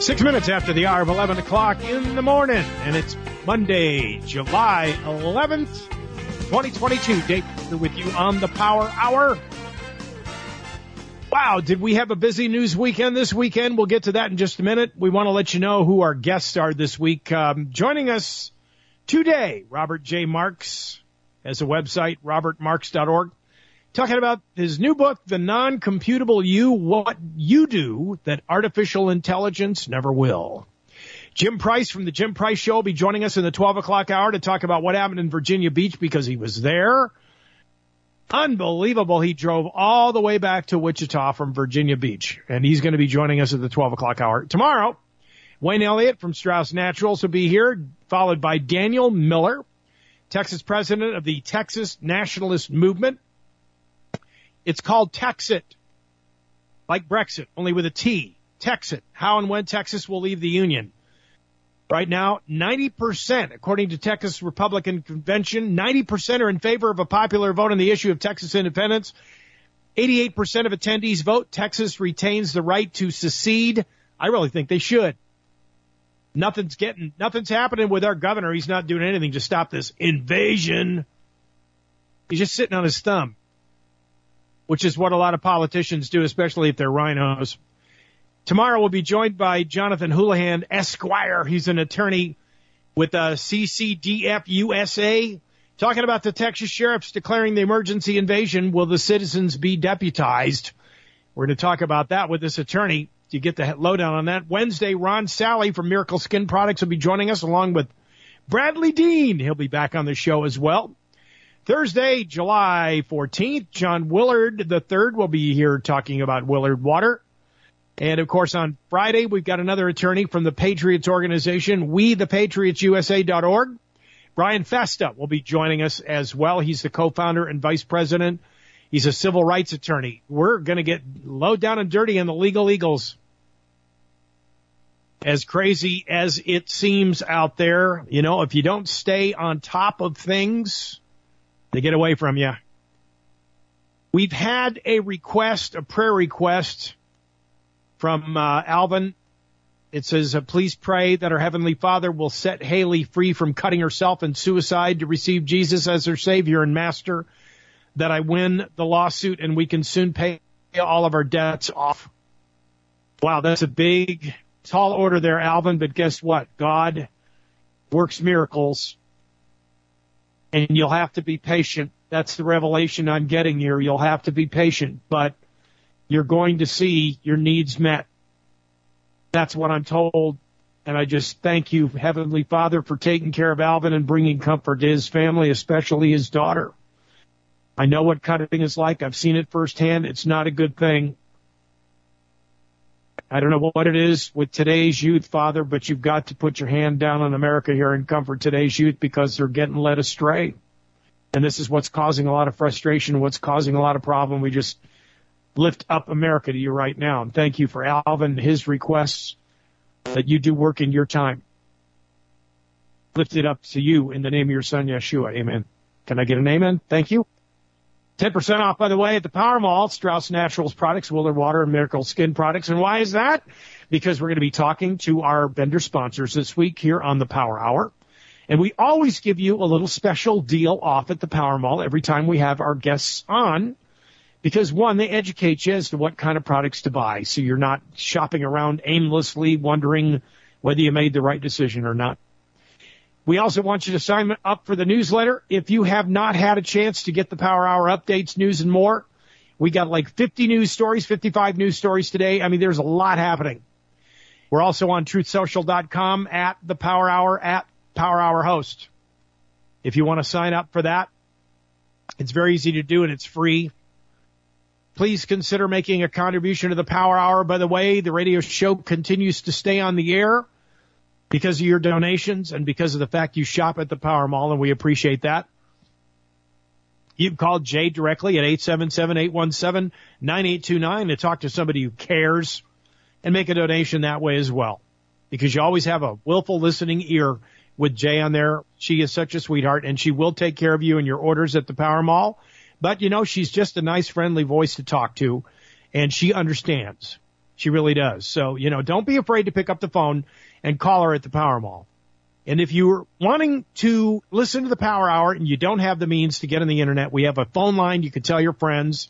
6 minutes after the hour of 11 o'clock in the morning, and it's Monday, July 11th, 2022. Dave with you on the Power Hour. Wow, did we have a busy news weekend this weekend? We'll get to that in just a minute. We want to let you know who our guests are this week. Joining us today, Robert J. Marks has a website, robertmarks.org. Talking about his new book, The Non-Computable You, What You Do That Artificial Intelligence Never Will. Jim Price from The Jim Price Show will be joining us in the 12 o'clock hour to talk about what happened in Virginia Beach because he was there. Unbelievable. He drove all the way back to Wichita from Virginia Beach, and he's going to be joining us at the 12 o'clock hour. Tomorrow, Wayne Elliott from Strauss Naturals will be here, followed by Daniel Miller, Texas president of the Texas Nationalist Movement. It's called Texit, like Brexit, only with a T. Texit, how and when Texas will leave the Union. Right now, 90%, according to Texas Republican Convention, 90% are in favor of a popular vote on the issue of Texas independence. 88% of attendees vote Texas retains the right to secede. I really think they should. Nothing's happening with our governor. He's not doing anything to stop this invasion. He's just sitting on his thumb, which is what a lot of politicians do, especially if they're rhinos. Tomorrow we'll be joined by Jonathan Houlihan, Esquire. He's an attorney with CCDF USA, talking about the Texas sheriffs declaring the emergency invasion. Will the citizens be deputized? We're going to talk about that with this attorney to get the lowdown on that. Wednesday, Ron Sally from Miracle Skin Products will be joining us, along with Bradley Dean. He'll be back on the show as well. Thursday, July 14th, John Willard III will be here talking about Willard Water. And, of course, on Friday, we've got another attorney from the Patriots organization, WeThePatriotsUSA.org. Brian Festa will be joining us as well. He's the co-founder and vice president. He's a civil rights attorney. We're going to get low down and dirty on the legal eagles. As crazy as it seems out there, you know, if you don't stay on top of things, they get away from you. We've had a prayer request from Alvin. It says, please pray that our Heavenly Father will set Haley free from cutting herself and suicide to receive Jesus as her Savior and Master, that I win the lawsuit and we can soon pay all of our debts off. Wow, that's a big, tall order there, Alvin, but guess what? God works miracles. And you'll have to be patient. That's the revelation I'm getting here. You'll have to be patient, but you're going to see your needs met. That's what I'm told. And I just thank you, Heavenly Father, for taking care of Alvin and bringing comfort to his family, especially his daughter. I know what cutting is like. I've seen it firsthand. It's not a good thing. I don't know what it is with today's youth, Father, but you've got to put your hand down on America here and comfort today's youth because they're getting led astray. And this is what's causing a lot of frustration, what's causing a lot of problem. We just lift up America to you right now. And thank you for Alvin, his requests, that you do work in your time. Lift it up to you in the name of your son, Yeshua. Amen. Can I get an amen? Thank you. 10% off, by the way, at the Power Mall, Strauss Naturals products, Willard Water, and Miracle Skin products. And why is that? Because we're going to be talking to our vendor sponsors this week here on the Power Hour. And we always give you a little special deal off at the Power Mall every time we have our guests on. Because, one, they educate you as to what kind of products to buy, so you're not shopping around aimlessly wondering whether you made the right decision or not. We also want you to sign up for the newsletter. If you have not had a chance to get the Power Hour updates, news, and more, we got like 50 news stories, 55 news stories today. I mean, there's a lot happening. We're also on truthsocial.com, at the Power Hour, at Power Hour Host. If you want to sign up for that, it's very easy to do, and it's free. Please consider making a contribution to the Power Hour. By the way, the radio show continues to stay on the air because of your donations and because of the fact you shop at the Power Mall, and we appreciate that. You can call Jay directly at 877-817-9829 to talk to somebody who cares and make a donation that way as well, because you always have a willful listening ear with Jay on there. She is such a sweetheart, and she will take care of you and your orders at the Power Mall. But, you know, she's just a nice, friendly voice to talk to, and she understands. She really does. So, don't be afraid to pick up the phone and call her at the Power Mall. And if you're wanting to listen to the Power Hour and you don't have the means to get on the internet, we have a phone line. You can tell your friends,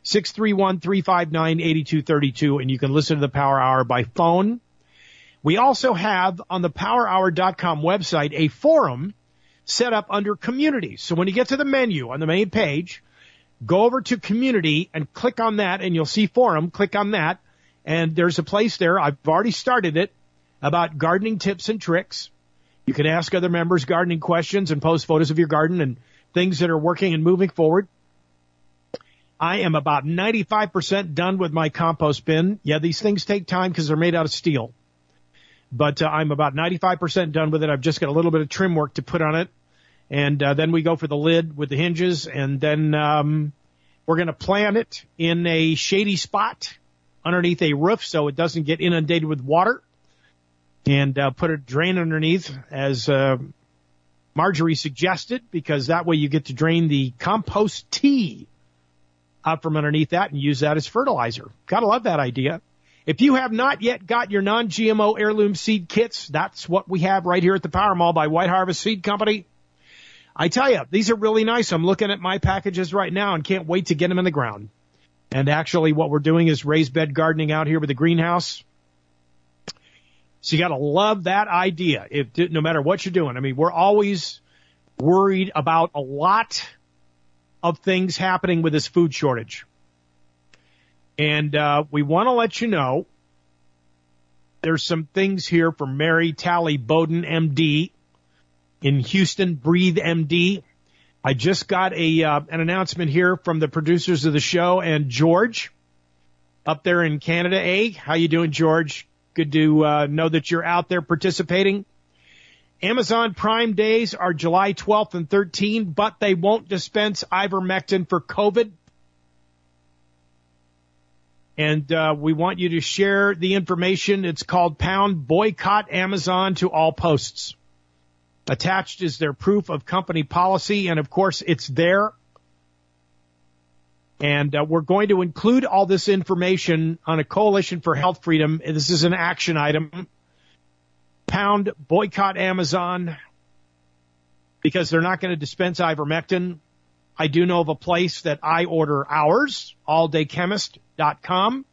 631-359-8232, and you can listen to the Power Hour by phone. We also have on the powerhour.com website a forum set up under community. So when you get to the menu on the main page, go over to community and click on that, and you'll see forum. Click on that, and there's a place there. I've already started it about gardening tips and tricks. You can ask other members gardening questions and post photos of your garden and things that are working and moving forward. I am about 95% done with my compost bin. Yeah, these things take time because they're made out of steel. But I'm about 95% done with it. I've just got a little bit of trim work to put on it. And then we go for the lid with the hinges. And then we're going to plant it in a shady spot underneath a roof so it doesn't get inundated with water. And put a drain underneath, as Marjorie suggested, because that way you get to drain the compost tea out from underneath that and use that as fertilizer. Gotta love that idea. If you have not yet got your non-GMO heirloom seed kits, that's what we have right here at the Power Mall by White Harvest Seed Company. I tell you, these are really nice. I'm looking at my packages right now and can't wait to get them in the ground. And actually what we're doing is raised bed gardening out here with the greenhouse. So you got to love that idea, no matter what you're doing. I mean, we're always worried about a lot of things happening with this food shortage. And we want to let you know there's some things here from Mary Tally Bowden, MD, in Houston, Breathe MD. I just got an announcement here from the producers of the show and George up there in Canada. How you doing, George? Good to know that you're out there participating. Amazon Prime Days are July 12th and 13th, but they won't dispense ivermectin for COVID. And we want you to share the information. It's called Pound Boycott Amazon to All Posts. Attached is their proof of company policy, and, of course, it's there. And we're going to include all this information on a Coalition for Health Freedom. This is an action item. Pound Boycott Amazon, because they're not going to dispense ivermectin. I do know of a place that I order ours, alldaychemist.com,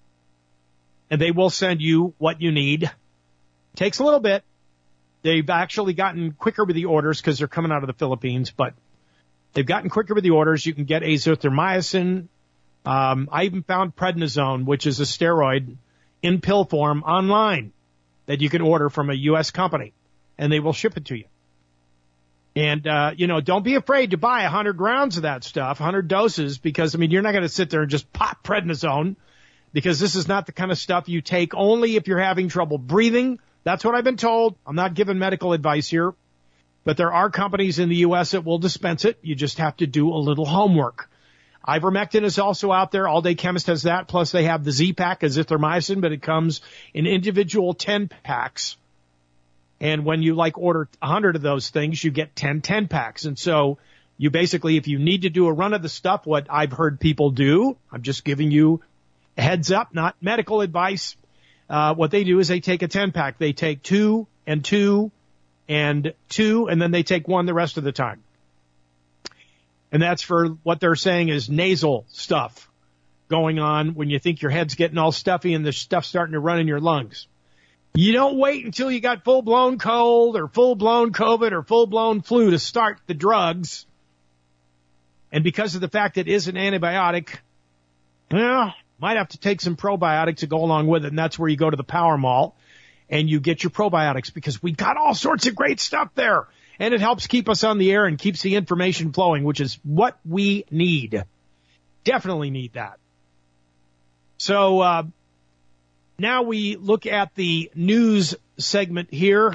and they will send you what you need. Takes a little bit. They've actually gotten quicker with the orders because they're coming out of the Philippines, but they've gotten quicker with the orders. You can get azithromycin. I even found prednisone, which is a steroid, in pill form online that you can order from a U.S. company, and they will ship it to you. And, don't be afraid to buy 100 rounds of that stuff, 100 doses, because, you're not going to sit there and just pop prednisone, because this is not the kind of stuff you take only if you're having trouble breathing. That's what I've been told. I'm not giving medical advice here. But there are companies in the U.S. that will dispense it. You just have to do a little homework. Ivermectin is also out there. All Day Chemist has that. Plus, they have the Z-Pack, azithromycin, but it comes in individual 10-packs. And when you, order 100 of those things, you get 10 10-packs. And so you basically, if you need to do a run of the stuff, what I've heard people do, I'm just giving you a heads up, not medical advice. What they do is they take a 10-pack. They take 2 and 2 and 2, and then they take 1 the rest of the time. And that's for what they're saying is nasal stuff going on when you think your head's getting all stuffy and the stuff's starting to run in your lungs. You don't wait until you got full-blown cold or full-blown COVID or full-blown flu to start the drugs. And because of the fact that it is an antibiotic, might have to take some probiotics to go along with it, and that's where you go to the Power Mall and you get your probiotics, because we got all sorts of great stuff there. And it helps keep us on the air and keeps the information flowing, which is what we need. Definitely need that. So now we look at the news segment here.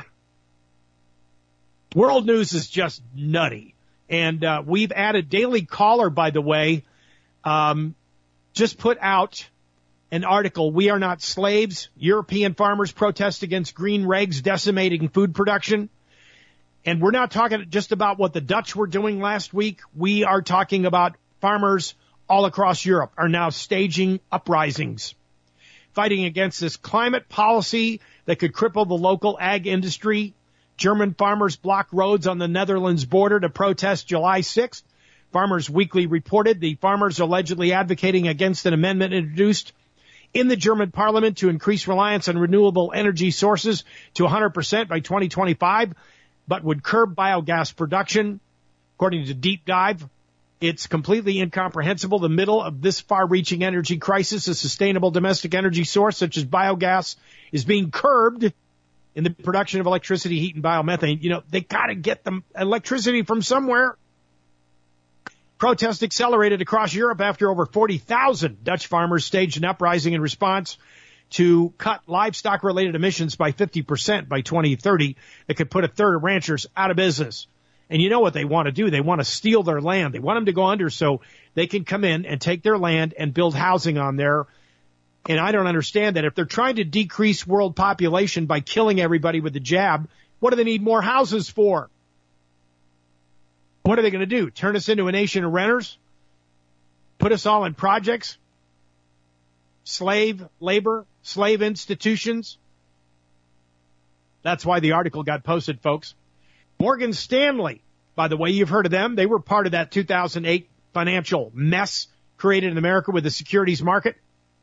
World news is just nutty. And we've added Daily Caller, by the way, just put out an article, We Are Not Slaves. European farmers protest against green regs decimating food production. And we're not talking just about what the Dutch were doing last week. We are talking about farmers all across Europe are now staging uprisings. fighting against this climate policy that could cripple the local ag industry. German farmers block roads on the Netherlands border to protest July 6th. Farmers Weekly reported the farmers allegedly advocating against an amendment introduced in the German parliament to increase reliance on renewable energy sources to 100% by 2025, but would curb biogas production. According to Deep Dive, it's completely incomprehensible. The middle of this far-reaching energy crisis, a sustainable domestic energy source such as biogas is being curbed in the production of electricity, heat, and biomethane. You know, they got to get the electricity from somewhere. Protests accelerated across Europe after over 40,000 Dutch farmers staged an uprising in response to cut livestock-related emissions by 50% by 2030 that could put a third of ranchers out of business. And you know what they want to do? They want to steal their land. They want them to go under so they can come in and take their land and build housing on there. And I don't understand that. If they're trying to decrease world population by killing everybody with the jab, what do they need more houses for? What are they going to do? Turn us into a nation of renters? Put us all in projects? Slave labor? Slave institutions? That's why the article got posted, folks. Morgan Stanley, by the way, you've heard of them. They were part of that 2008 financial mess created in America with the securities market.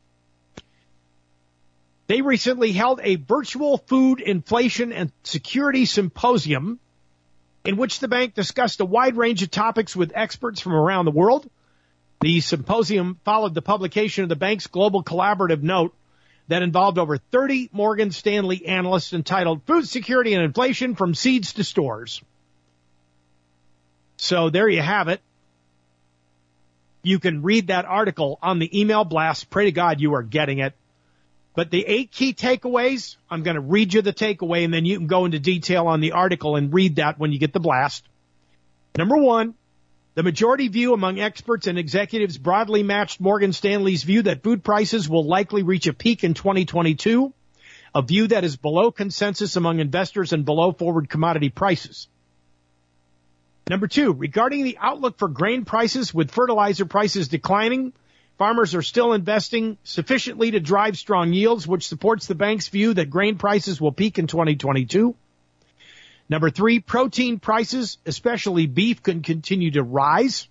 They recently held a virtual food inflation and security symposium in which the bank discussed a wide range of topics with experts from around the world. The symposium followed the publication of the bank's global collaborative note that involved over 30 Morgan Stanley analysts entitled Food Security and Inflation from Seeds to Stores. So there you have it. You can read that article on the email blast. Pray to God you are getting it. But the 8 key takeaways, I'm going to read you the takeaway, and then you can go into detail on the article and read that when you get the blast. Number 1, the majority view among experts and executives broadly matched Morgan Stanley's view that food prices will likely reach a peak in 2022, a view that is below consensus among investors and below forward commodity prices. Number 2, regarding the outlook for grain prices, with fertilizer prices declining, farmers are still investing sufficiently to drive strong yields, which supports the bank's view that grain prices will peak in 2022. Number 3, protein prices, especially beef, can continue to rise.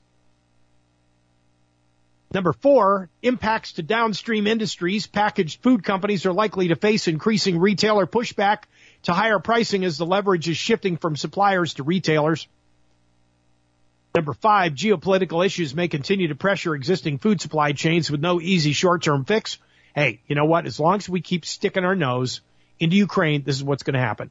Number 4, impacts to downstream industries. Packaged food companies are likely to face increasing retailer pushback to higher pricing as the leverage is shifting from suppliers to retailers. Number 5, geopolitical issues may continue to pressure existing food supply chains with no easy short-term fix. Hey, you know what? As long as we keep sticking our nose into Ukraine, this is what's going to happen.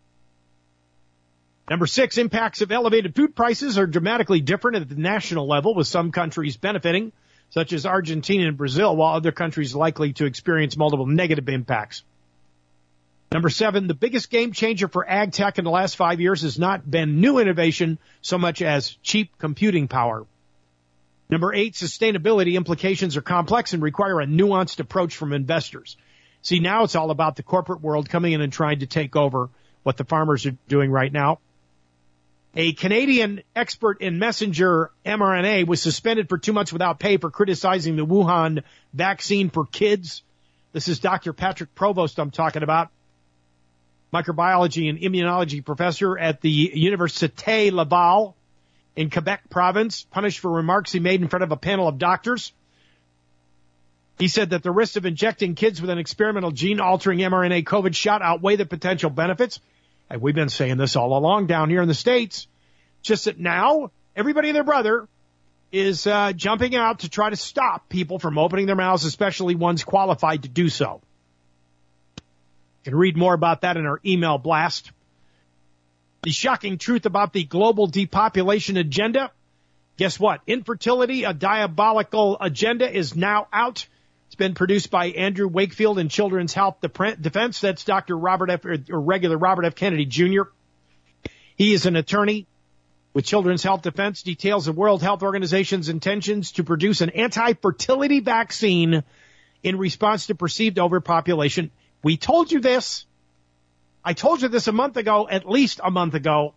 Number 6, impacts of elevated food prices are dramatically different at the national level, with some countries benefiting, such as Argentina and Brazil, while other countries are likely to experience multiple negative impacts. Number 7, the biggest game changer for ag tech in the last 5 years has not been new innovation so much as cheap computing power. Number 8, sustainability implications are complex and require a nuanced approach from investors. See, now it's all about the corporate world coming in and trying to take over what the farmers are doing right now. A Canadian expert in messenger mRNA was suspended for 2 months without pay for criticizing the Wuhan vaccine for kids. This is Dr. Patrick Provost I'm talking about. Microbiology and immunology professor at the Université Laval in Quebec province, punished for remarks he made in front of a panel of doctors. He said that the risks of injecting kids with an experimental gene-altering mRNA COVID shot outweigh the potential benefits. And we've been saying this all along down here in the States. Just that now, everybody and their brother is jumping out to try to stop people from opening their mouths, especially ones qualified to do so. You can read more about that in our email blast. The shocking truth about the global depopulation agenda. Guess what? Infertility, a diabolical agenda, is now out. It's been produced by Andrew Wakefield and Children's Health Defense. That's Dr. Robert F. Kennedy Jr. He is an attorney with Children's Health Defense. Details the World Health Organization's intentions to produce an anti-fertility vaccine in response to perceived overpopulation. We told you this. I told you this a month ago, at least a month ago.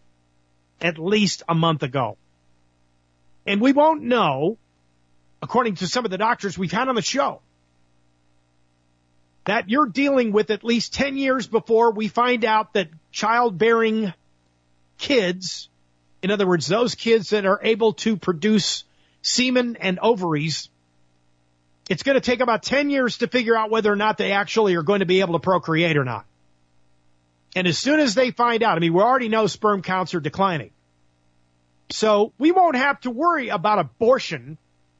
And we won't know, according to some of the doctors we've had on the show, that you're dealing with at least 10 years before we find out that childbearing kids, in other words, those kids that are able to produce semen and ovaries, it's going to take about 10 years to figure out whether or not they actually are going to be able to procreate or not. And as soon as they find out, I mean, we already know sperm counts are declining. So we won't have to worry about abortion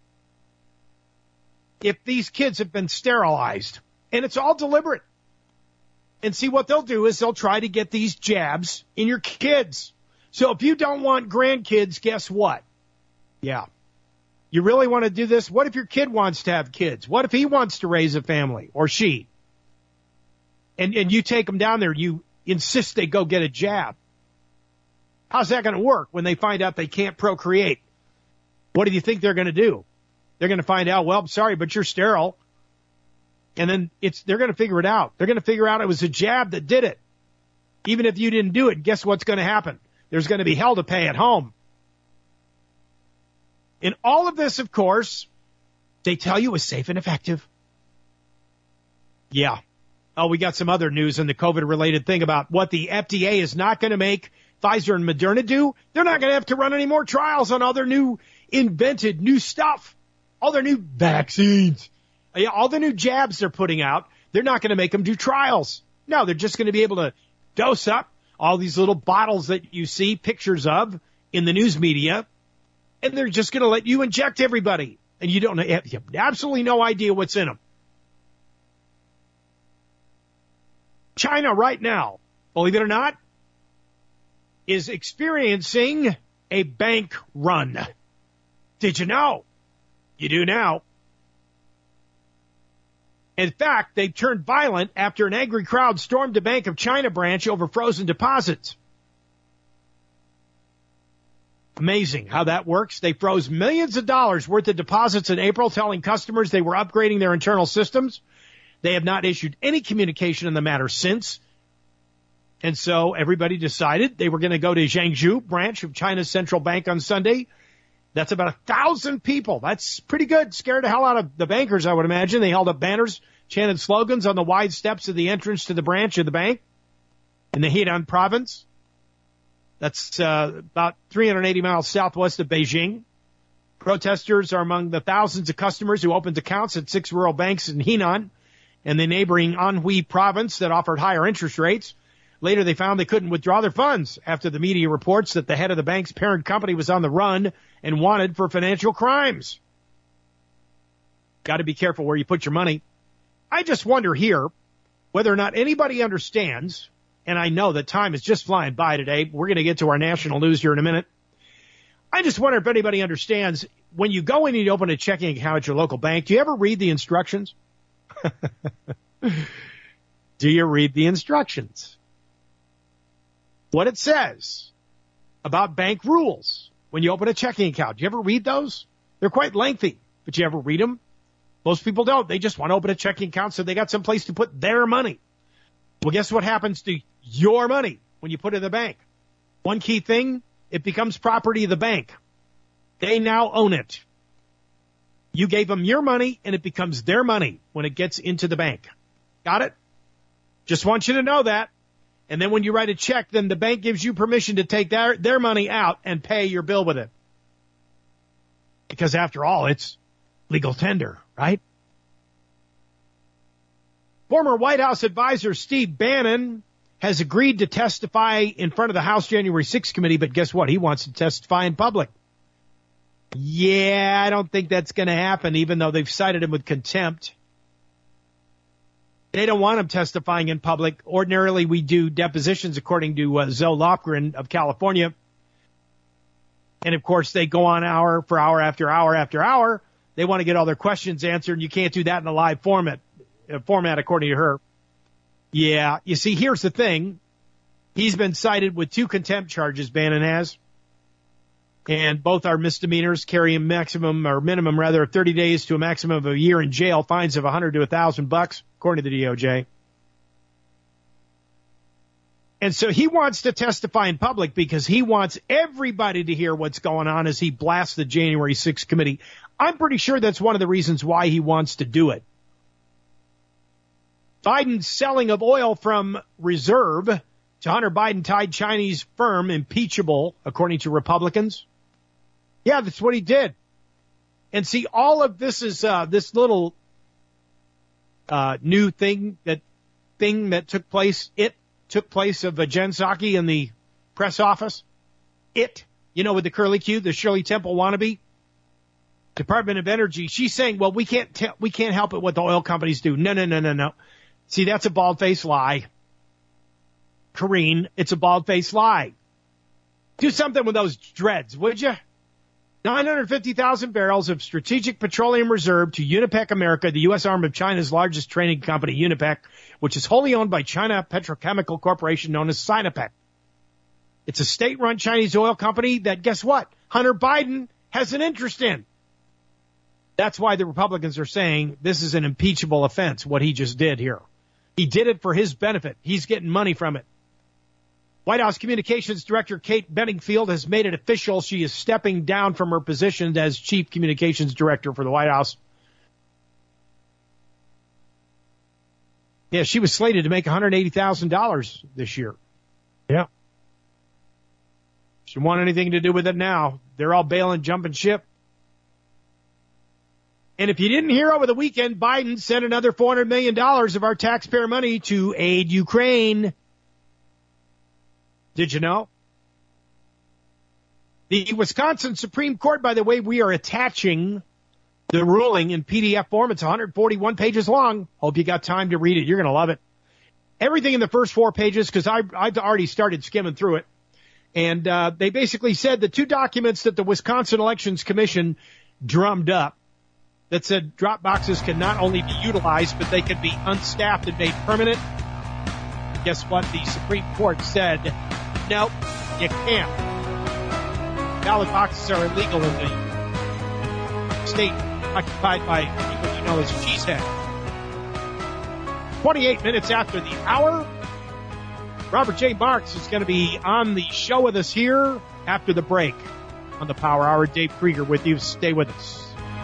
if these kids have been sterilized. And it's all deliberate. And see, what they'll do is they'll try to get these jabs in your kids. So if you don't want grandkids, guess what? Yeah. You really want to do this? What if your kid wants to have kids? What if he wants to raise a family, or she? And you take them down there, you insist they go get a jab. How's that going to work when they find out they can't procreate? What do you think they're going to do? They're going to find out, well, I'm sorry, but you're sterile. And then they're going to figure it out. They're going to figure out it was a jab that did it. Even if you didn't do it, guess what's going to happen? There's going to be hell to pay at home. And all of this, of course, they tell you is safe and effective. Yeah. Oh, we got some other news in the COVID-related thing about what the FDA is not going to make Pfizer and Moderna do. They're not going to have to run any more trials on all their new invented new stuff, all their new vaccines. Yeah, all the new jabs they're putting out, they're not going to make them do trials. No, they're just going to be able to dose up all these little bottles that you see pictures of in the news media, and they're just going to let you inject everybody. And you have absolutely no idea what's in them. China right now, believe it or not, is experiencing a bank run. Did you know? You do now. In fact, they turned violent after an angry crowd stormed a Bank of China branch over frozen deposits. Amazing how that works. They froze millions of dollars worth of deposits in April, telling customers they were upgrading their internal systems. They have not issued any communication in the matter since. And so everybody decided they were going to go to Zhengzhou branch of China's central bank on Sunday. That's about 1,000 people. That's pretty good. Scared the hell out of the bankers, I would imagine. They held up banners, chanted slogans on the wide steps of the entrance to the branch of the bank in the Henan province. That's about 380 miles southwest of Beijing. Protesters are among the thousands of customers who opened accounts at 6 rural banks in Henan and the neighboring Anhui province that offered higher interest rates. Later, they found they couldn't withdraw their funds after the media reports that the head of the bank's parent company was on the run and wanted for financial crimes. Got to be careful where you put your money. I just wonder here whether or not anybody understands, and I know that time is just flying by today. We're going to get to our national news here in a minute. I just wonder if anybody understands when you go in and you open a checking account at your local bank, do you ever read the instructions? Do you read the instructions? What it says about bank rules when you open a checking account. Do you ever read those? They're quite lengthy, but you ever read them? Most people don't. They just want to open a checking account so they got some place to put their money. Well, guess what happens to your money when you put it in the bank? One key thing, it becomes property of the bank. They now own it. You gave them your money, and it becomes their money when it gets into the bank. Got it? Just want you to know that. And then when you write a check, then the bank gives you permission to take their money out and pay your bill with it. Because after all, it's legal tender, right? Former White House advisor Steve Bannon has agreed to testify in front of the House January 6th committee, but guess what? He wants to testify in public. Yeah, I don't think that's going to happen, even though they've cited him with contempt. They don't want him testifying in public. Ordinarily, we do depositions, according to Zoe Lofgren of California. And, of course, they go on hour for hour after hour after hour. They want to get all their questions answered, and you can't do that in a live format, according to her. Yeah, you see, here's the thing. He's been cited with 2 contempt charges, Bannon has. And both are misdemeanors, carry a minimum of 30 days to a maximum of a year in jail, fines of $100 to $1,000, according to the DOJ. And so he wants to testify in public because he wants everybody to hear what's going on as he blasts the January 6th committee. I'm pretty sure that's one of the reasons why he wants to do it. Biden's selling of oil from reserve to Hunter Biden-tied Chinese firm impeachable, according to Republicans. Yeah, that's what he did. And see, all of this is this little new thing that took place. It took place of Jen Psaki in the press office. It, with the curly Q, the Shirley Temple wannabe. Department of Energy. She's saying, well, we can't help it what the oil companies do. No. See, that's a bald-faced lie. Karine, it's a bald-faced lie. Do something with those dreads, would you? 950,000 barrels of strategic petroleum reserve to Unipec America, the U.S. arm of China's largest trading company, Unipec, which is wholly owned by China Petrochemical Corporation known as Sinopec. It's a state-run Chinese oil company that, guess what? Hunter Biden has an interest in. That's why the Republicans are saying this is an impeachable offense, what he just did here. He did it for his benefit. He's getting money from it. White House Communications Director Kate Bedingfield has made it official. She is stepping down from her position as Chief Communications Director for the White House. Yeah, she was slated to make $180,000 this year. Yeah. She don't want anything to do with it now. They're all bailing, jumping ship. And if you didn't hear over the weekend, Biden sent another $400 million of our taxpayer money to aid Ukraine. Did you know? The Wisconsin Supreme Court, by the way, we are attaching the ruling in PDF form. It's 141 pages long. Hope you got time to read it. You're going to love it. Everything in the first 4 pages, because I've already started skimming through it. And they basically said the 2 documents that the Wisconsin Elections Commission drummed up that said drop boxes can not only be utilized, but they can be unstaffed and made permanent. Guess what? The Supreme Court said, no, you can't. Ballot boxes are illegal in the state occupied by people you know as Cheesehead. 28 minutes after the hour, Robert J. Marks is going to be on the show with us here after the break on the Power Hour. Dave Krieger with you. Stay with us.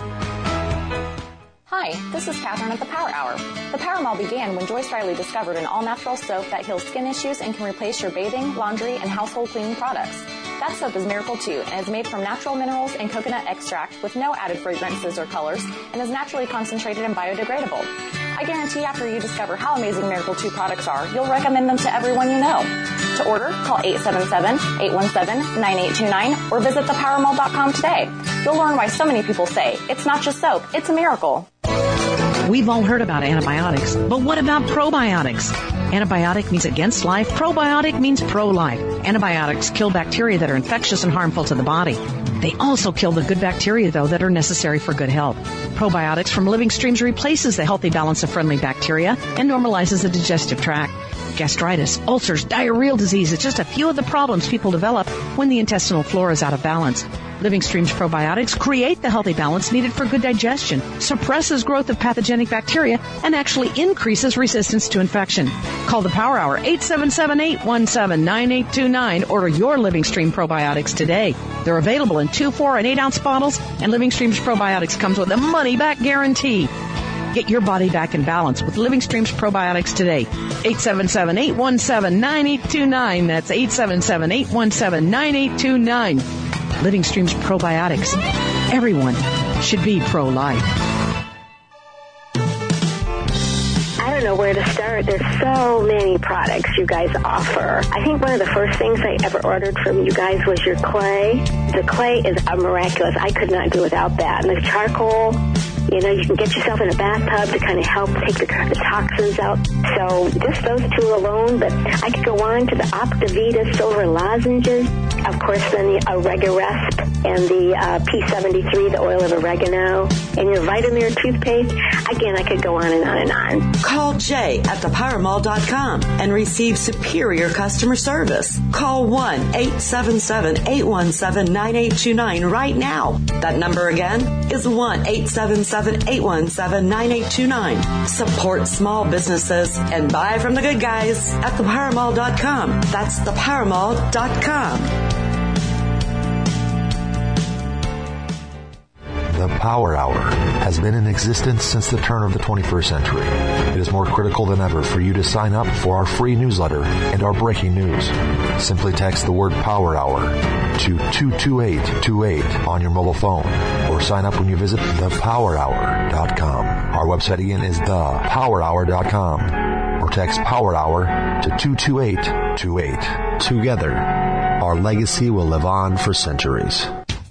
Hi, this is Catherine at the Power Hour. The Power Mall began when Joyce Riley discovered an all-natural soap that heals skin issues and can replace your bathing, laundry, and household cleaning products. That soap is Miracle 2 and is made from natural minerals and coconut extract with no added fragrances or colors and is naturally concentrated and biodegradable. I guarantee after you discover how amazing Miracle 2 products are, you'll recommend them to everyone you know. To order, call 877-817-9829 or visit thepowermall.com today. You'll learn why so many people say, it's not just soap, it's a miracle. We've all heard about antibiotics, but what about probiotics? Antibiotic means against life. Probiotic means pro-life. Antibiotics kill bacteria that are infectious and harmful to the body. They also kill the good bacteria, though, that are necessary for good health. Probiotics from Living Streams replaces the healthy balance of friendly bacteria and normalizes the digestive tract. Gastritis, ulcers, diarrheal disease is just a few of the problems people develop when the intestinal flora is out of balance. Living Streams probiotics create the healthy balance needed for good digestion, suppresses growth of pathogenic bacteria, and actually increases resistance to infection. Call the Power Hour, 877-817-9829. Order your Living Stream probiotics today. They're available in 2, 4, and 8-ounce bottles, and Living Streams probiotics comes with a money-back guarantee. Get your body back in balance with Living Streams probiotics today. 877-817-9829. That's 877-817-9829. Living Streams probiotics. Everyone should be pro-life. I don't know where to start. There's so many products you guys offer. I think one of the first things I ever ordered from you guys was your clay. The clay is miraculous. I could not do without that. And the charcoal, you know, you can get yourself in a bathtub to kind of help take the toxins out. So just those 2 alone, but I could go on to the Optivita silver lozenges. Of course, then the Oregaresp and the P73, the oil of oregano, and your Vitamir toothpaste. Again, I could go on and on and on. Call Jay at thepowermall.com and receive superior customer service. Call 1-877-817-9829 right now. That number again is 1-877-817-9829. Support small businesses and buy from the good guys at thepowermall.com. That's thepowermall.com. The Power Hour has been in existence since the turn of the 21st century. It is more critical than ever for you to sign up for our free newsletter and our breaking news. Simply text the word Power Hour to 22828 on your mobile phone or sign up when you visit thepowerhour.com. Our website again is thepowerhour.com or text Power Hour to 22828. Together, our legacy will live on for centuries.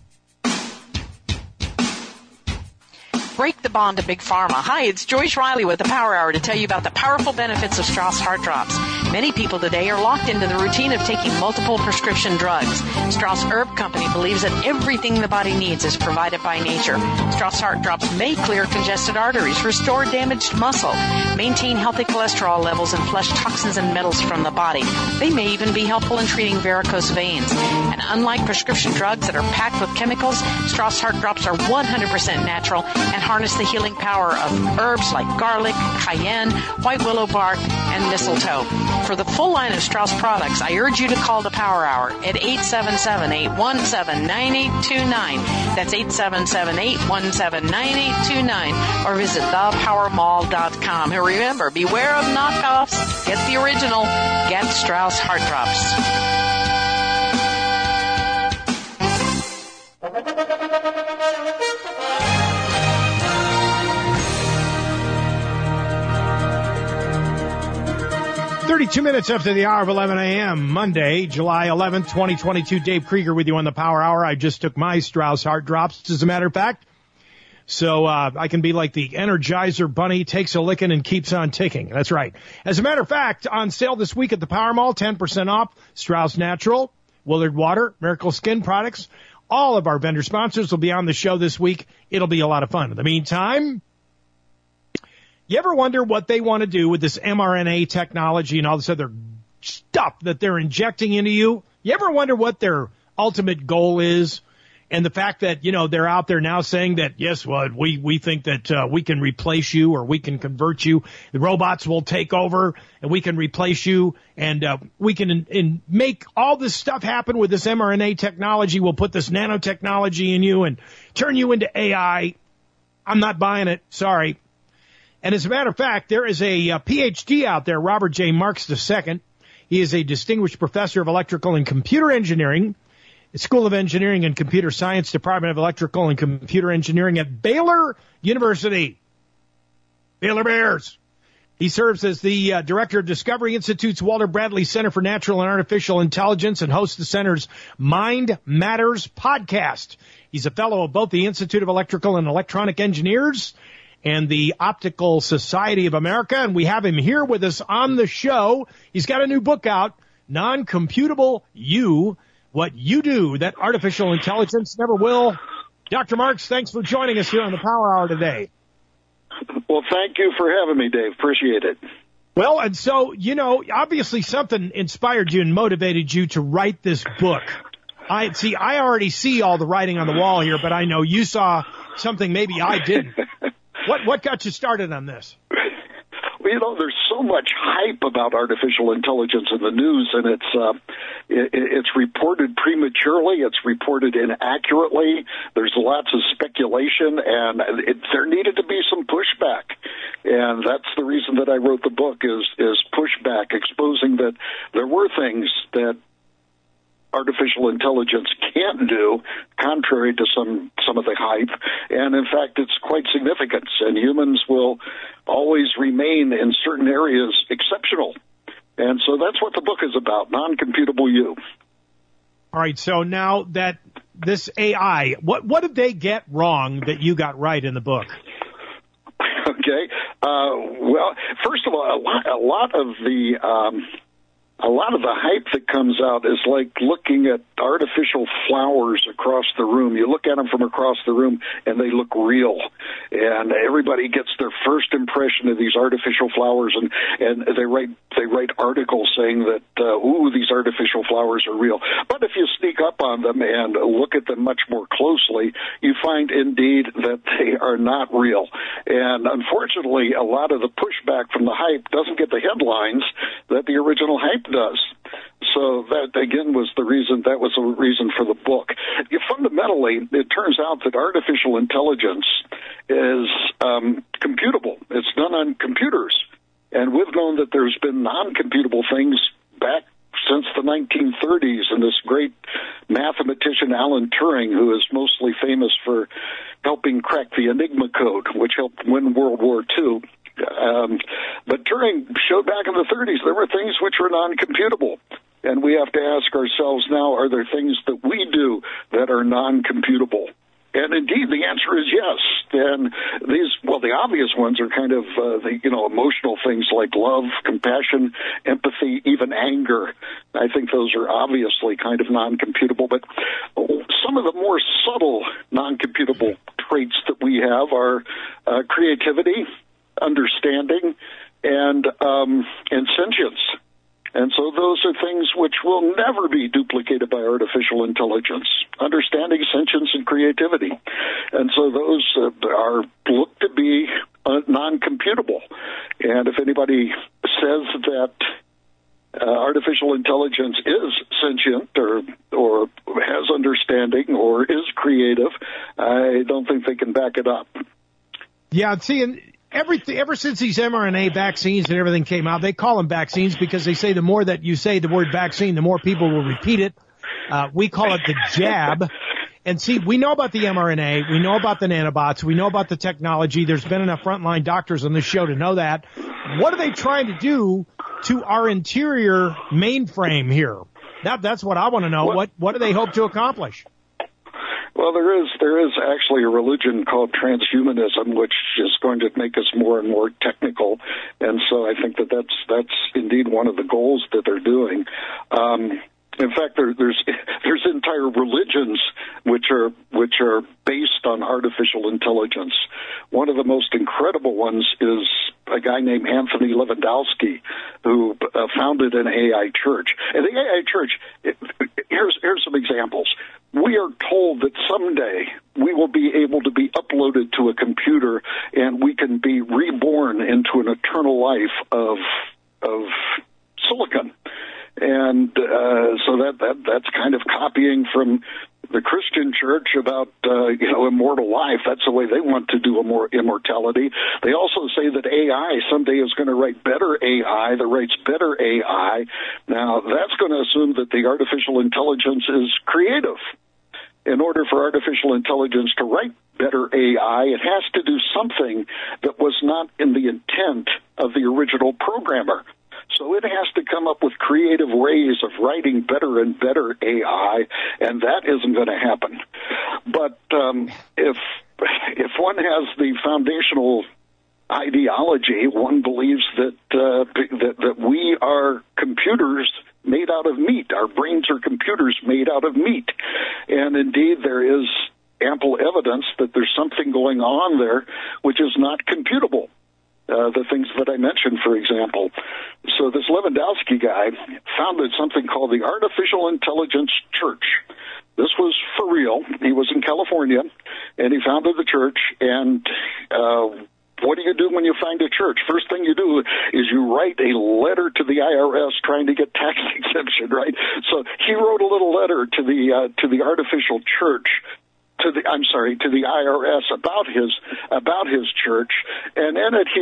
Break the bond to Big Pharma. Hi, it's Joyce Riley with the Power Hour to tell you about the powerful benefits of Strauss Heart Drops. Many people today are locked into the routine of taking multiple prescription drugs. Strauss Herb Company believes that everything the body needs is provided by nature. Strauss Heart Drops may clear congested arteries, restore damaged muscle, maintain healthy cholesterol levels, and flush toxins and metals from the body. They may even be helpful in treating varicose veins. And unlike prescription drugs that are packed with chemicals, Strauss Heart Drops are 100% natural and harness the healing power of herbs like garlic, cayenne, white willow bark, and mistletoe. For the full line of Strauss products, I urge you to call the Power Hour at 877-817-9829. That's 877-817-9829. Or visit thepowermall.com. And remember, beware of knockoffs. Get the original. Get Strauss Heart Drops. 32 minutes after the hour of 11 a.m., Monday, July 11th, 2022. Dave Krieger with you on the Power Hour. I just took my Strauss Heart Drops, as a matter of fact. So I can be like the Energizer Bunny, takes a licking and keeps on ticking. That's right. As a matter of fact, on sale this week at the Power Mall, 10% off, Strauss Natural, Willard Water, Miracle Skin Products. All of our vendor sponsors will be on the show this week. It'll be a lot of fun. In the meantime, you ever wonder what they want to do with this mRNA technology and all this other stuff that they're injecting into you? You ever wonder what their ultimate goal is? And the fact that, you know, they're out there now saying that, yes, well, we think that we can replace you or we can convert you. The robots will take over and we can replace you and we can make all this stuff happen with this mRNA technology. We'll put this nanotechnology in you and turn you into AI. I'm not buying it. Sorry. And as a matter of fact, there is a PhD out there, Robert J. Marks II. He is a distinguished professor of electrical and computer engineering, School of Engineering and Computer Science, Department of Electrical and Computer Engineering at Baylor University. Baylor Bears. He serves as the director of Discovery Institute's Walter Bradley Center for Natural and Artificial Intelligence and hosts the center's Mind Matters podcast. He's a fellow of both the Institute of Electrical and Electronic Engineers and the Optical Society of America, and we have him here with us on the show. He's got a new book out, Non-Computable You, What You Do That Artificial Intelligence Never Will. Dr. Marks, thanks for joining us here on the Power Hour today. Well, thank you for having me, Dave. Appreciate it. Well, and so, you know, obviously something inspired you and motivated you to write this book. I already see all the writing on the wall here, but I know you saw something maybe I didn't. What got you started on this? Well, you know, there's so much hype about artificial intelligence in the news, and it's reported prematurely, it's reported inaccurately, there's lots of speculation, and there needed to be some pushback. And that's the reason that I wrote the book, is pushback, exposing that there were things that artificial intelligence can't do, contrary to some of the hype, and in fact it's quite significant, and humans will always remain in certain areas exceptional. And so that's what the book is about, Non-Computable You. All right, so now that this AI, what did they get wrong that you got right in the book? Okay, well, first of all, a lot of the hype that comes out is like looking at artificial flowers across the room. You look at them from across the room and they look real. And everybody gets their first impression of these artificial flowers, and they write articles saying that, these artificial flowers are real. But if you sneak up on them and look at them much more closely, you find indeed that they are not real. And unfortunately, a lot of the pushback from the hype doesn't get the headlines that the original hype does. So that, again, was the reason for the book. Fundamentally, it turns out that artificial intelligence is computable. It's done on computers. And we've known that there's been non-computable things back since the 1930s, and this great mathematician Alan Turing, who is mostly famous for helping crack the Enigma code, which helped win World War II. But Turing showed back in the 30s there were things which were non-computable. And we have to ask ourselves now, are there things that we do that are non-computable? And indeed, the answer is yes. And the obvious ones are kind of, emotional things like love, compassion, empathy, even anger. I think those are obviously kind of non-computable. But some of the more subtle non-computable traits that we have are creativity, understanding, and sentience. And so those are things which will never be duplicated by artificial intelligence, understanding, sentience, and creativity. And so those are looked to be non-computable. And if anybody says that artificial intelligence is sentient or has understanding or is creative, I don't think they can back it up. Yeah, see, ever since these mRNA vaccines and everything came out, they call them vaccines because they say the more that you say the word vaccine, the more people will repeat it. We call it the jab. And see, we know about the mRNA, we know about the nanobots, we know about the technology. There's been enough frontline doctors on this show to know that. What are they trying to do to our interior mainframe here? That's what I want to know. What do they hope to accomplish? Well, there is actually a religion called transhumanism, which is going to make us more and more technical, and so I think that's indeed one of the goals that they're doing. In fact, there's entire religions which are based on artificial intelligence. One of the most incredible ones is a guy named Anthony Lewandowski, who founded an AI church. And the AI church, here's some examples. We are told that someday we will be able to be uploaded to a computer and we can be reborn into an eternal life of silicon. And so that's kind of copying from the Christian church about immortal life. That's the way they want to do immortality. They also say that AI someday is going to write better AI that writes better AI. Now, that's going to assume that the artificial intelligence is creative. In order for artificial intelligence to write better AI, it has to do something that was not in the intent of the original programmer. So it has to come up with creative ways of writing better and better AI, and that isn't going to happen. But if one has the foundational ideology, one believes that we are computers made out of meat. Our brains are computers made out of meat. And indeed, there is ample evidence that there's something going on there which is not computable. The things that I mentioned, for example. So this Lewandowski guy founded something called the Artificial Intelligence Church. This was for real. He was in California, and he founded the church. And what do you do when you find a church? First thing you do is you write a letter to the IRS trying to get tax exemption, right? So he wrote a little letter to the artificial church, to the IRS about his church, and in it he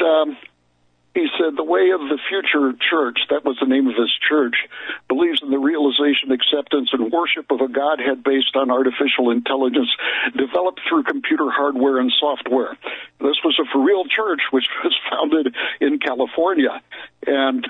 said the way of the future church, that was the name of his church, believes in the realization, acceptance, and worship of a Godhead based on artificial intelligence developed through computer hardware and software. This was a for real church which was founded in California, and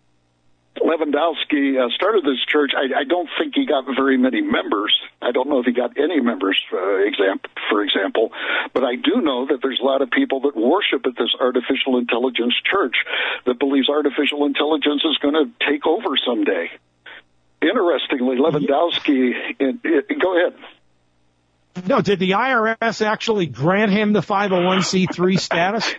Lewandowski started this church. I don't think he got very many members. I don't know if he got any members, for example. But I do know that there's a lot of people that worship at this artificial intelligence church that believes artificial intelligence is going to take over someday. Interestingly, Lewandowski, go ahead. No, did the IRS actually grant him the 501c3 status?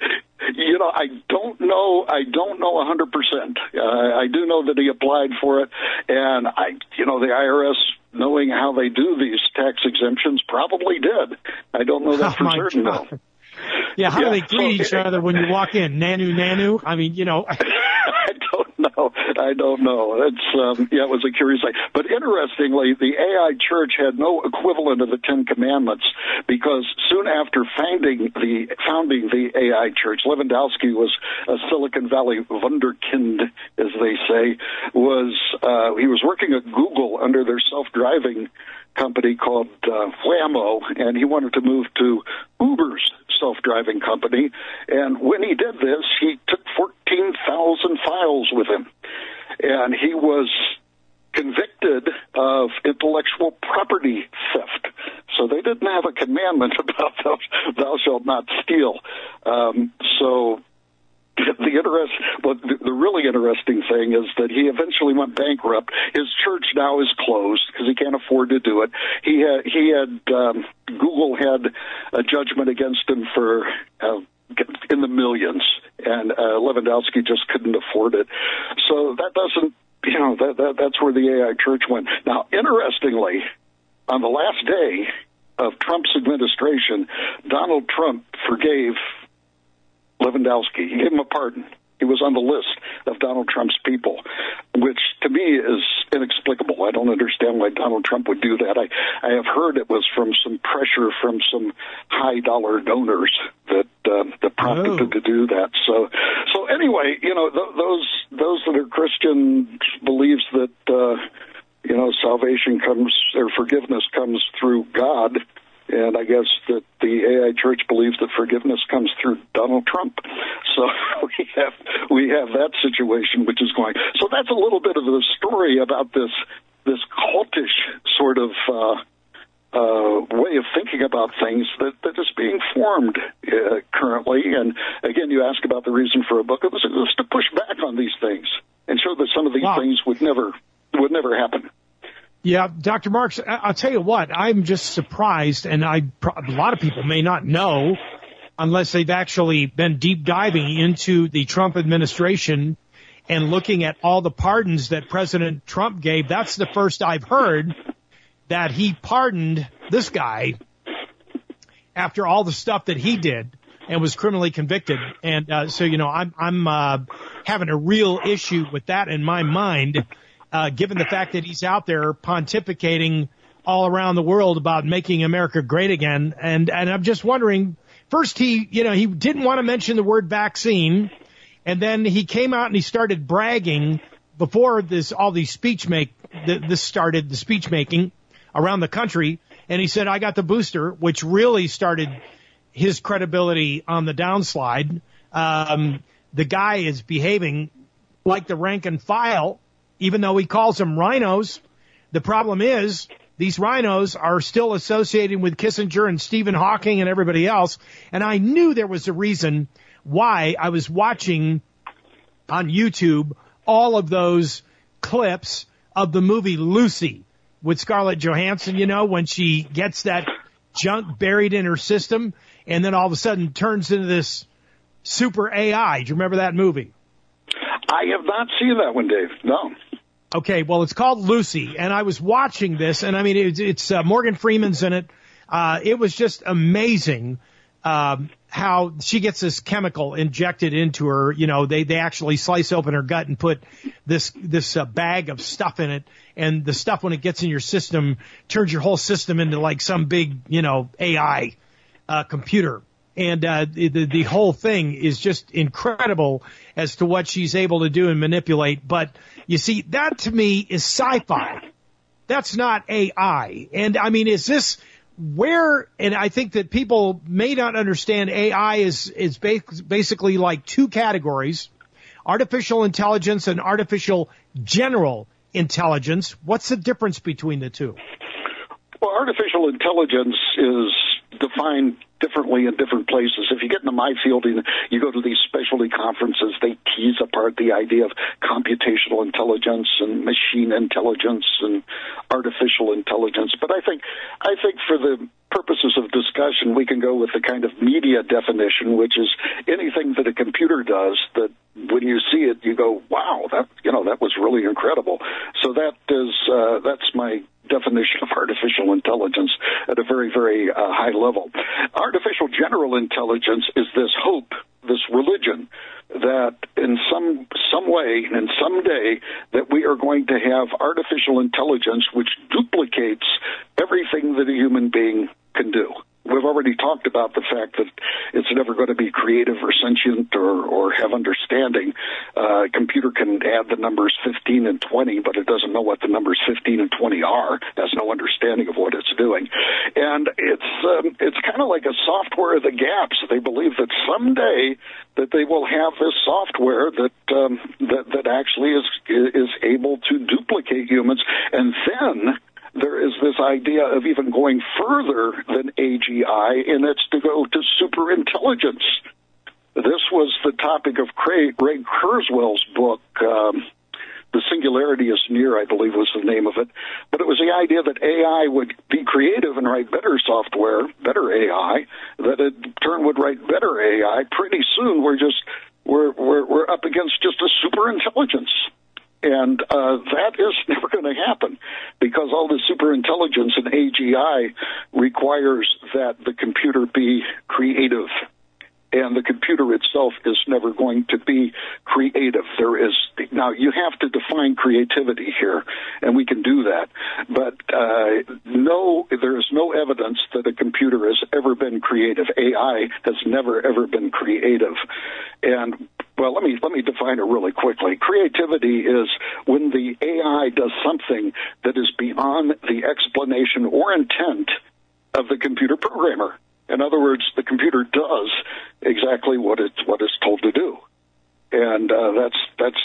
I don't know 100%. I do know that he applied for it, and the IRS, knowing how they do these tax exemptions, probably did. I don't know that for certain, though. Yeah, how do they greet each other when you walk in? Nanu, nanu? I mean, I don't know. I don't know. It's it was a curious thing. But interestingly, the AI Church had no equivalent of the Ten Commandments, because soon after founding the AI Church, Lewandowski was a Silicon Valley wunderkind, as they say. He was working at Google under their self-driving company called Waymo, and he wanted to move to Uber's self-driving company. And when he did this, he took 14,000 files with him, and he was convicted of intellectual property theft. So they didn't have a commandment about thou shalt not steal. So the really interesting thing is that he eventually went bankrupt. His church now is closed because he can't afford to do it. Google had a judgment against him for in the millions, and Lewandowski just couldn't afford it. So that doesn't, that's where the AI Church went. Now, interestingly, on the last day of Trump's administration, Donald Trump forgave Lewandowski. He gave him a pardon. He was on the list of Donald Trump's people, which to me is inexplicable. I don't understand why Donald Trump would do that. I have heard it was from some pressure from some high-dollar donors that prompted him to do that. So anyway, those that are Christian believes that salvation comes, or forgiveness comes through God. And I guess that the AI Church believes that forgiveness comes through Donald Trump. So we have that situation which is going. So that's a little bit of the story about this cultish sort of way of thinking about things that is being formed currently. And again, you ask about the reason for a book. It was to push back on these things and show that some of these things would never happen. Yeah, Dr. Marks, I'll tell you what, I'm just surprised, and a lot of people may not know, unless they've actually been deep diving into the Trump administration and looking at all the pardons that President Trump gave. That's the first I've heard that he pardoned this guy after all the stuff that he did and was criminally convicted. And so I'm having a real issue with that in my mind. Given the fact that he's out there pontificating all around the world about making America great again. And I'm just wondering, first he didn't want to mention the word vaccine, and then he came out and he started bragging before this speech making around the country, and he said, I got the booster, which really started his credibility on the downslide. The guy is behaving like the rank and file, even though he calls them rhinos. The problem is these rhinos are still associated with Kissinger and Stephen Hawking and everybody else. And I knew there was a reason why I was watching on YouTube all of those clips of the movie Lucy with Scarlett Johansson, when she gets that junk buried in her system and then all of a sudden turns into this super AI. Do you remember that movie? I have not seen that one, Dave. No. Okay, well, it's called Lucy, and I was watching this, and I mean, it's Morgan Freeman's in it. It was just amazing how she gets this chemical injected into her. They actually slice open her gut and put this bag of stuff in it, and the stuff, when it gets in your system, turns your whole system into like some big, AI computer. And the whole thing is just incredible as to what she's able to do and manipulate. But you see, that to me is sci-fi. That's not AI. And I mean, is this where? And I think that people may not understand AI is basically like two categories: artificial intelligence and artificial general intelligence. What's the difference between the two? Well, artificial intelligence is defined differently in different places. If you get into my field, you go to these specialty conferences, they tease apart the idea of computational intelligence and machine intelligence and artificial intelligence. But I think for the purposes of discussion, we can go with the kind of media definition, which is anything that a computer does that when you see it, you go, wow, that was really incredible. So that's my definition of artificial intelligence at a very, very high level. Artificial general intelligence is this hope, this religion that in some way and someday that we are going to have artificial intelligence which duplicates everything that a human being can do. We've already talked about the fact that it's never going to be creative or sentient or have understanding. A computer can add the numbers 15 and 20, but it doesn't know what the numbers 15 and 20 are. It has no understanding of what it's doing. And it's kind of like a software of the gaps. They believe that someday that they will have this software that actually is able to duplicate humans, and then there is this idea of even going further than AGI, and it's to go to superintelligence. This was the topic of Ray Kurzweil's book, The Singularity is Near, I believe was the name of it. But it was the idea that AI would be creative and write better software, better AI, that in turn would write better AI. Pretty soon we're up against just a superintelligence. And that is never going to happen because all the superintelligence in AGI requires that the computer be creative. And the computer itself is never going to be creative. Now, you have to define creativity here, and we can do that. But there is no evidence that a computer has ever been creative. AI has never, ever been creative. And well, let me define it really quickly. Creativity is when the AI does something that is beyond the explanation or intent of the computer programmer. In other words, the computer does exactly what it's told to do, and that's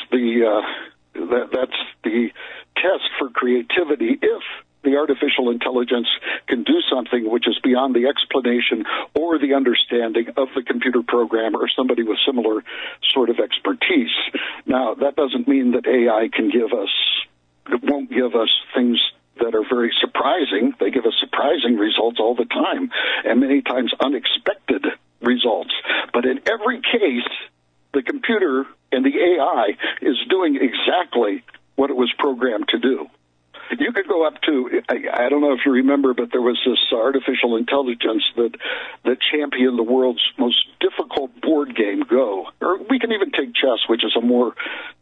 the test for creativity. If the artificial intelligence can do something which is beyond the explanation or the understanding of the computer programmer or somebody with similar sort of expertise. Now, that doesn't mean that AI won't give us things that are very surprising. They give us surprising results all the time, and many times unexpected results. But in every case, the computer and the AI is doing exactly what it was programmed to do. You could go up to, I don't know if you remember, but there was this artificial intelligence that championed the world's most difficult board game, Go. Or we can even take chess, which is a more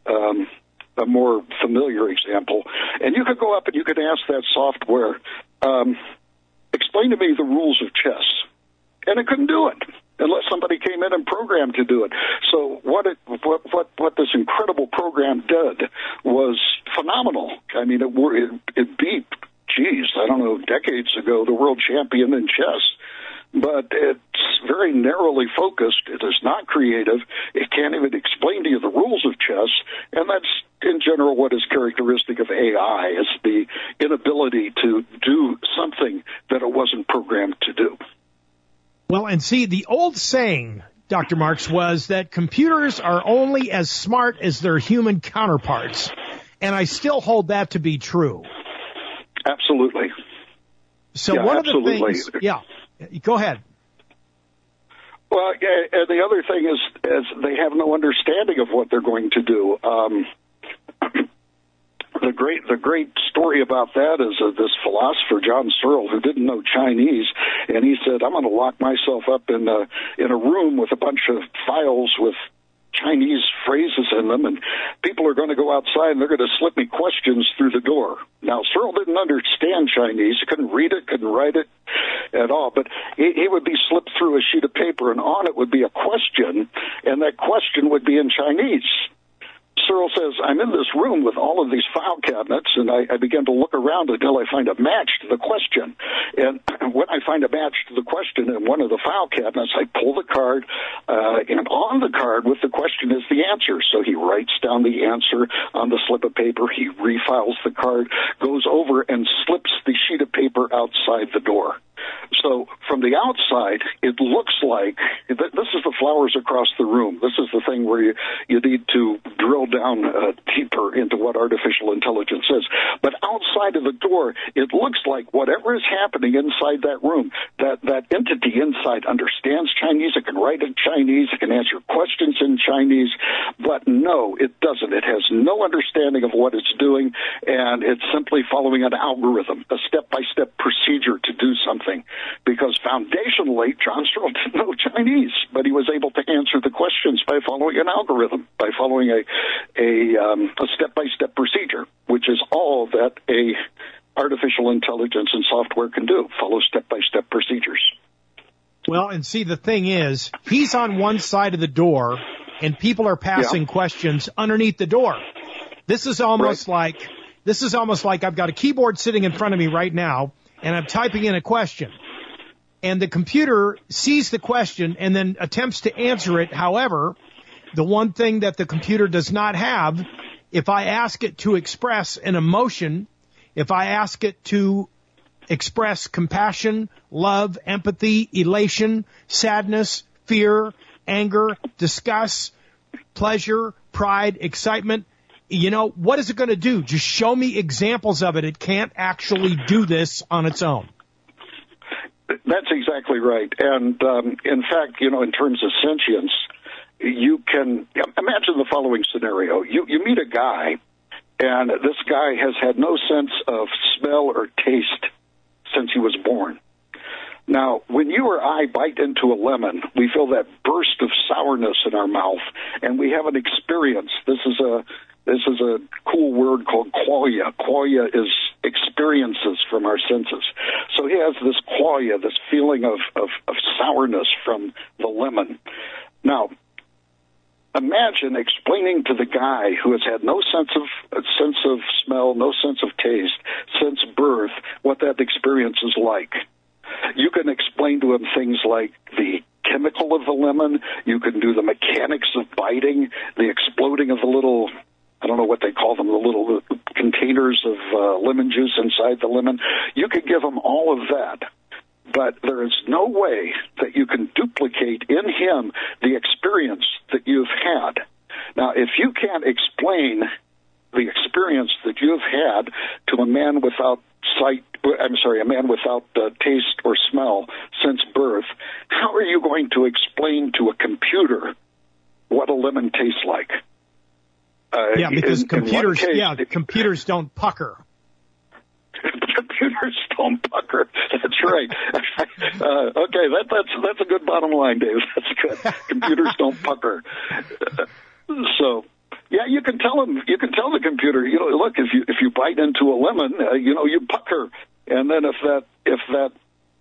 familiar example. And you could go up and you could ask that software, explain to me the rules of chess. And it couldn't do it unless somebody came in and programmed to do it. So what this incredible program did was phenomenal. I mean, it beat, decades ago, the world champion in chess. But it's very narrowly focused. It is not creative. It can't even explain to you the rules of chess. And that's, in general, what is characteristic of AI, is the inability to do something that it wasn't programmed to do. Well, and see, the old saying, Dr. Marks, was that computers are only as smart as their human counterparts. And I still hold that to be true. Absolutely. So one of the things... Yeah. Go ahead. Well, the other thing is they have no understanding of what they're going to do. The great story about that is this philosopher, John Searle, who didn't know Chinese, and he said, I'm going to lock myself up in a room with a bunch of files with Chinese phrases in them, and people are going to go outside and they're going to slip me questions through the door. Now, Searle didn't understand Chinese. He couldn't read it, couldn't write it at all, but he would be slipped through a sheet of paper, and on it would be a question, and that question would be in Chinese. Searle says, I'm in this room with all of these file cabinets, and I begin to look around until I find a match to the question. And when I find a match to the question in one of the file cabinets, I pull the card, and on the card with the question is the answer. So he writes down the answer on the slip of paper. He refiles the card, goes over and slips the sheet of paper outside the door. So from the outside, it looks like this is the flowers across the room. This is the thing where you need to drill down deeper into what artificial intelligence is. But outside of the door, it looks like whatever is happening inside that room, that entity inside understands Chinese. It can write in Chinese. It can answer questions in Chinese. But no, it doesn't. It has no understanding of what it's doing, and it's simply following an algorithm, a step-by-step procedure to do something. because foundationally, John Searle didn't know Chinese, but he was able to answer the questions by following an algorithm, by following a step-by-step procedure, which is all that a artificial intelligence and software can do, follow step-by-step procedures. Well, and see, the thing is, he's on one side of the door, and people are passing questions underneath the door. This is almost like I've got a keyboard sitting in front of me right now, and I'm typing in a question. And the computer sees the question and then attempts to answer it. However, the one thing that the computer does not have, if I ask it to express an emotion, if I ask it to express compassion, love, empathy, elation, sadness, fear, anger, disgust, pleasure, pride, excitement, what is it going to do? Just show me examples of it. It can't actually do this on its own. That's exactly right. And in fact, in terms of sentience, you can imagine the following scenario. You meet a guy, and this guy has had no sense of smell or taste since he was born. Now, when you or I bite into a lemon, we feel that burst of sourness in our mouth, and we have an experience. This is a cool word called qualia. Qualia is experiences from our senses. So he has this qualia, this feeling of sourness from the lemon. Now, imagine explaining to the guy who has had no sense of smell, no sense of taste since birth what that experience is like. You can explain to him things like the chemical of the lemon. You can do the mechanics of biting, the exploding of the little, I don't know what they call them, the little containers of lemon juice inside the lemon. You could give him all of that. But there is no way that you can duplicate in him the experience that you've had. Now, if you can't explain the experience that you've had to a man without a man without taste or smell since birth, how are you going to explain to a computer what a lemon tastes like? Because computers don't pucker. Computers don't pucker. That's right. Okay, that's a good bottom line, Dave. That's good. Computers don't pucker. So, yeah, you can tell the computer, look, if you bite into a lemon, you pucker, and then if that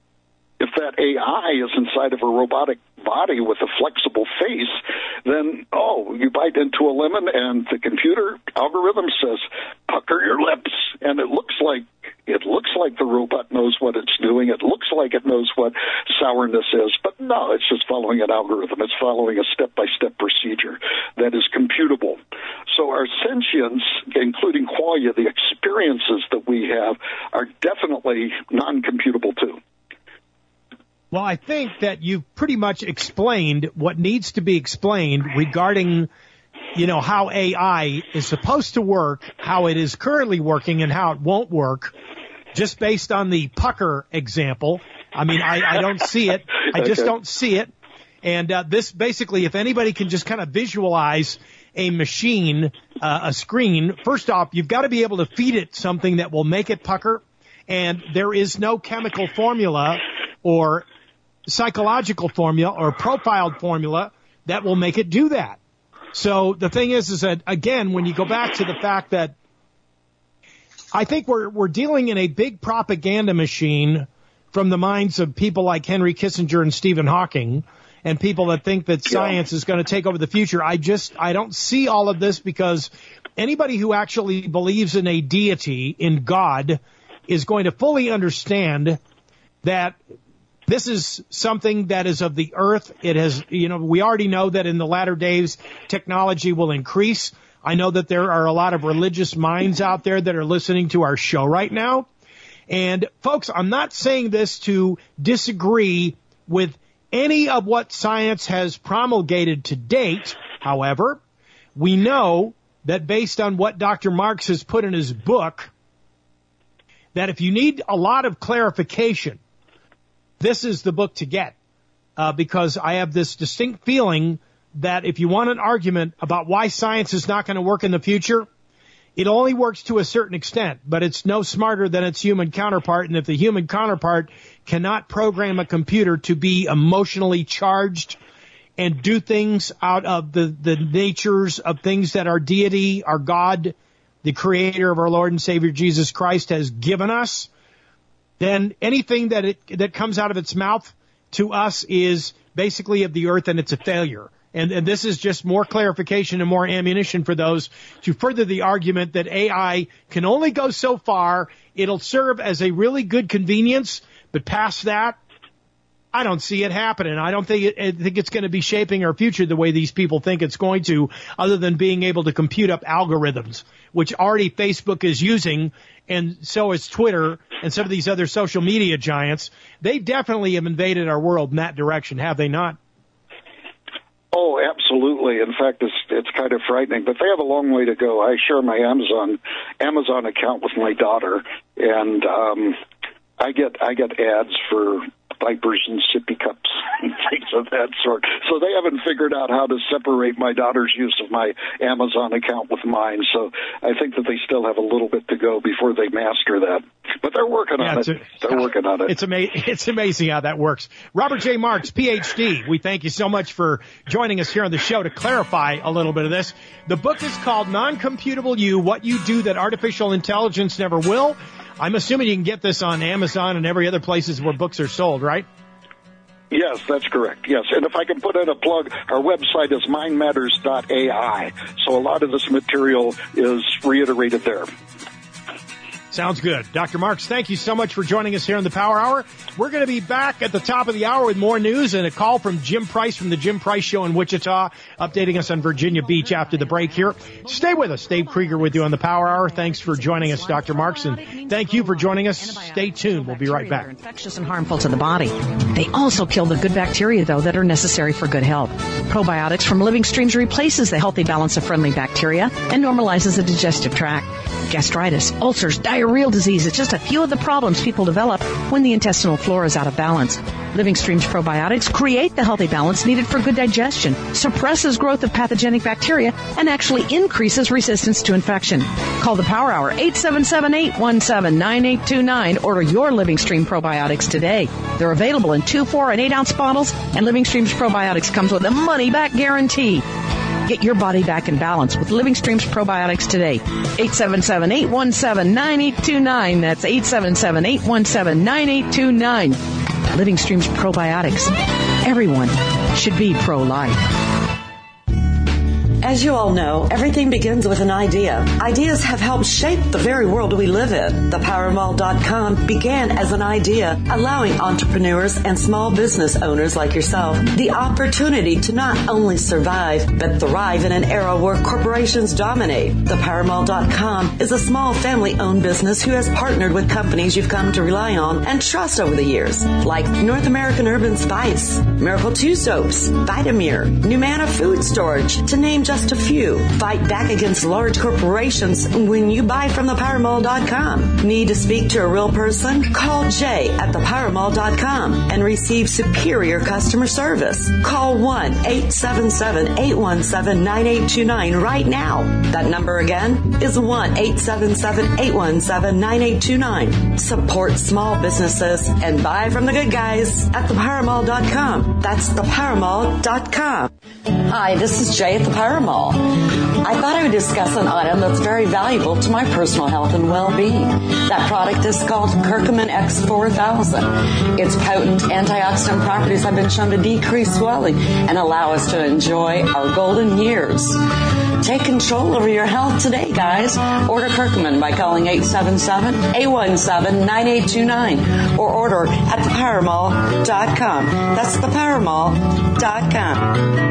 AI is inside of a robotic body with a flexible face, then, you bite into a lemon and the computer algorithm says, pucker your lips. And it looks like the robot knows what it's doing. It looks like it knows what sourness is. But no, it's just following an algorithm. It's following a step-by-step procedure that is computable. So our sentience, including qualia, the experiences that we have, are definitely non-computable too. Well, I think that you've pretty much explained what needs to be explained regarding, how AI is supposed to work, how it is currently working, and how it won't work, just based on the pucker example. I mean, I don't see it. I just don't see it. And this basically, if anybody can just kind of visualize a machine, a screen, first off, you've got to be able to feed it something that will make it pucker. And there is no chemical formula or psychological formula or profiled formula that will make it do that. So the thing is that, again, when you go back to the fact that I think we're dealing in a big propaganda machine from the minds of people like Henry Kissinger and Stephen Hawking and people that think that science is going to take over the future. I don't see all of this, because anybody who actually believes in a deity, in God, is going to fully understand that this is something that is of the earth. It has, we already know that in the latter days, technology will increase. I know that there are a lot of religious minds out there that are listening to our show right now. And folks, I'm not saying this to disagree with any of what science has promulgated to date. However, we know that based on what Dr. Marks has put in his book, that if you need a lot of clarification, this is the book to get, because I have this distinct feeling that if you want an argument about why science is not going to work in the future, it only works to a certain extent, but it's no smarter than its human counterpart. And if the human counterpart cannot program a computer to be emotionally charged and do things out of the natures of things that our deity, our God, the creator of our Lord and Savior Jesus Christ has given us, then anything that comes out of its mouth to us is basically of the earth, and it's a failure. And this is just more clarification and more ammunition for those to further the argument that AI can only go so far. It'll serve as a really good convenience, but past that, I don't see it happening. I think it's going to be shaping our future the way these people think it's going to, other than being able to compute up algorithms, which already Facebook is using, and so is Twitter and some of these other social media giants. They definitely have invaded our world in that direction, have they not? Oh, absolutely. In fact, it's kind of frightening, but they have a long way to go. I share my Amazon account with my daughter, and I get ads for diapers and sippy cups and things of that sort. So they haven't figured out how to separate my daughter's use of my Amazon account with mine. So I think that they still have a little bit to go before they master that. But they're working on it. They're working on it. It's amazing how that works. Robert J. Marks, Ph.D., we thank you so much for joining us here on the show to clarify a little bit of this. The book is called Non-Computable You, What You Do That Artificial Intelligence Never Will. I'm assuming you can get this on Amazon and every other places where books are sold, right? Yes, that's correct. Yes, and if I can put in a plug, our website is mindmatters.ai, so a lot of this material is reiterated there. Sounds good. Dr. Marks, thank you so much for joining us here on the Power Hour. We're going to be back at the top of the hour with more news and a call from Jim Price from the Jim Price Show in Wichita, updating us on Virginia Beach after the break here. Stay with us. Dave Krieger with you on the Power Hour. Thanks for joining us, Dr. Marks, and thank you for joining us. Stay tuned. We'll be right back. Infectious and harmful to the body. They also kill the good bacteria, though, that are necessary for good health. Probiotics from Living Streams replaces the healthy balance of friendly bacteria and normalizes the digestive tract. Gastritis, ulcers, diarrheal disease, it's just a few of the problems people develop when the intestinal flora is out of balance. Living Streams probiotics create the healthy balance needed for good digestion, suppresses growth of pathogenic bacteria, and actually increases resistance to infection. Call the Power Hour, 877-817-9829. Order your Living Stream probiotics today. They're available in 2, 4, and 8-ounce bottles, and Living Streams probiotics comes with a money-back guarantee. Get your body back in balance with Living Streams probiotics today. 877-817-9829. That's 877-817-9829. Living Streams probiotics. Everyone should be pro-life. As you all know, everything begins with an idea. Ideas have helped shape the very world we live in. ThePowerMall.com began as an idea, allowing entrepreneurs and small business owners like yourself the opportunity to not only survive, but thrive in an era where corporations dominate. ThePowerMall.com is a small family-owned business who has partnered with companies you've come to rely on and trust over the years, like North American Urban Spice, Miracle 2 Soaps, Vitamir, Numana Food Storage, to name just a few. Fight back against large corporations when you buy from ThePowerMall.com. Need to speak to a real person? Call Jay at ThePowerMall.com and receive superior customer service. Call 1-877-817-9829 right now. That number again is 1-877-817-9829. Support small businesses and buy from the good guys at ThePowerMall.com. That's ThePowerMall.com. Hi, this is Jay at the Power Mall. I thought I would discuss an item that's very valuable to my personal health and well-being. That product is called Curcumin X4000. Its potent antioxidant properties have been shown to decrease swelling and allow us to enjoy our golden years. Take control over your health today, guys. Order Curcumin by calling 877-817-9829 or order at thepowermall.com. That's thepowermall.com.